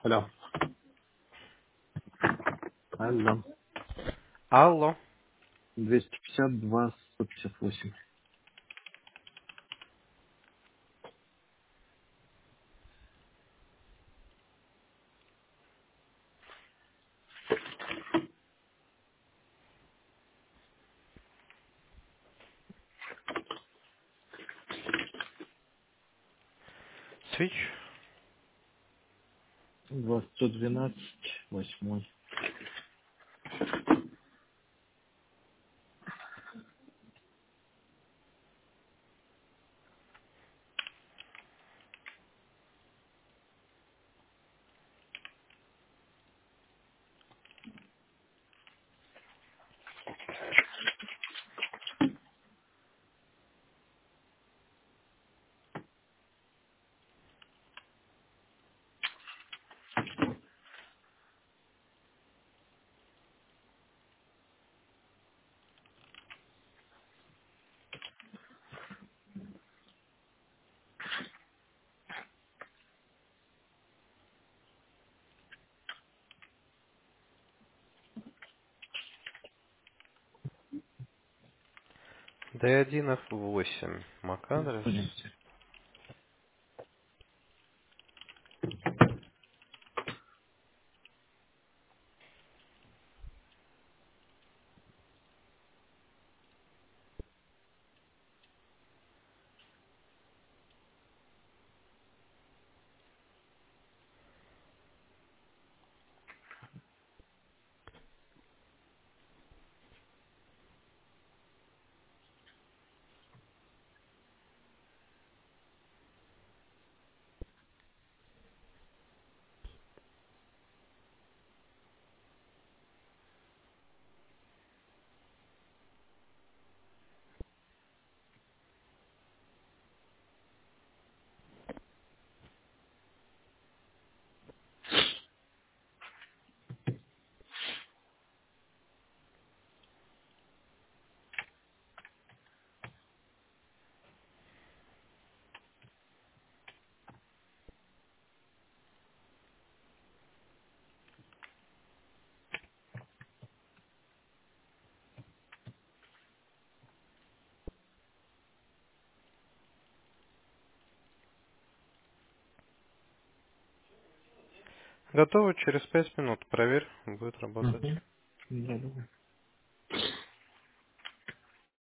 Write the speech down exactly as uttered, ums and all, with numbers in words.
Алло. Алло. Алло. двести пятьдесят два сто пятьдесят восемь. Свич. два сто двенадцать восьмой. Д один эф восемь. Макадрес. Пойдемте. Готово. Через пять минут. Проверь. Будет работать. Угу. Да, давай.